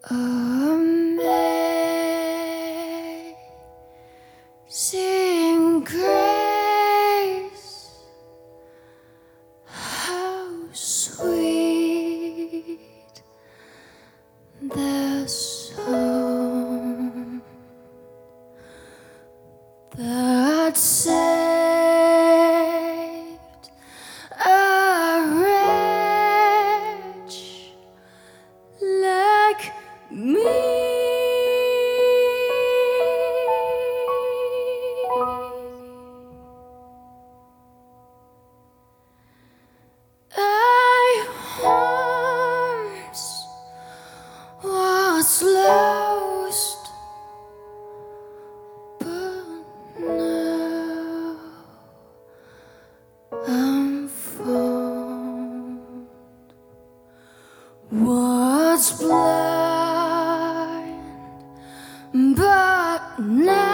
Amazing grace, how sweet the sound that saved a wretch like me. I once was lost, but now I'm found. Was blind, but now